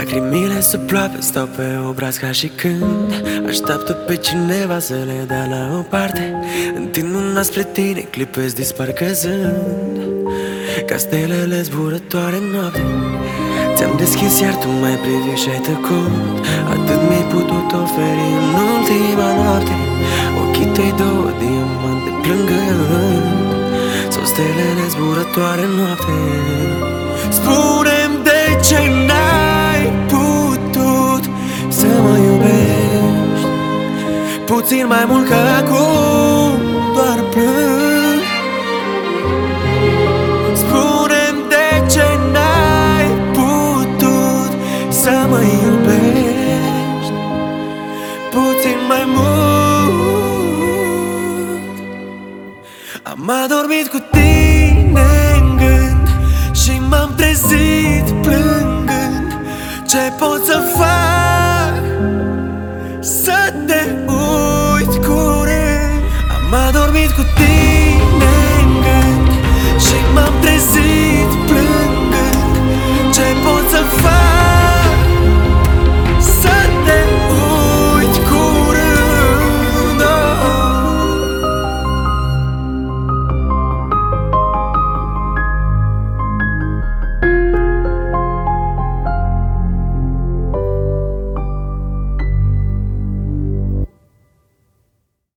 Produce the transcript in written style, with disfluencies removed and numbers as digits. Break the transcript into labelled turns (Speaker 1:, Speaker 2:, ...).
Speaker 1: Lacrimile sub ploapă stau pe obraz ca și când așteaptă pe cineva să le dea la o parte. Întind mâna spre tine, clipezi, dispar căzând ca stelele zburătoare în noapte. Ți-am deschis iar tu m-ai privit și ai tăcut. Atât mi-ai putut oferi în ultima noapte. Ochii tăi două diamante plângând sau stelele zburătoare în noapte. Spune-mi de ce n-ai putut să mă iubești puțin mai mult, că acum doar plâng. Spune-mi de ce n-ai putut să mă iubești puțin mai mult. Am adormit cu tine în gând și m-am trezit plângând. Ce pot să fac să te uit curând? Am adormit cu tine în gând și m-am trezit